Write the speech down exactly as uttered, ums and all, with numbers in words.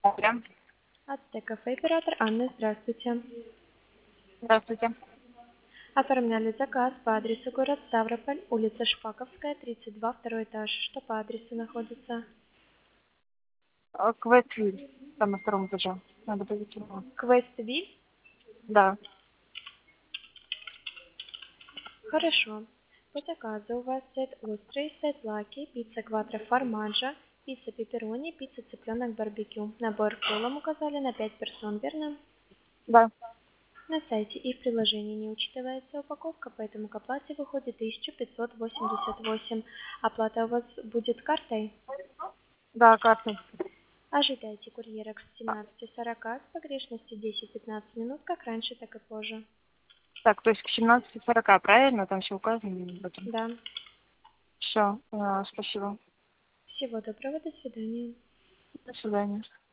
Прям. Ацтек-кафе, оператор Анна, здравствуйте. Здравствуйте. Оформляли заказ по адресу город Ставрополь, улица Шпаковская, тридцать два, второй этаж. Что по адресу находится? А, Квествиль, там на втором этаже. Надо повезти его. Квествиль? Да. Хорошо. По заказу у вас сет острый, сет лаки, пицца кватро формаджа, пицца пепперони, пицца цыпленок барбекю. Набор колом указали на пять персон, верно? Да. На сайте и в приложении не учитывается упаковка, поэтому к оплате выходит тысяча пятьсот восемьдесят восемь. Оплата у вас будет картой? Да, карта. Ожидайте курьера к семнадцати сорока с погрешностью десять-пятнадцать минут, как раньше, так и позже. Так, то есть к семнадцати сорока, правильно? Там все указано об этом. Да. Все, спасибо. Всего доброго, до свидания. До свидания.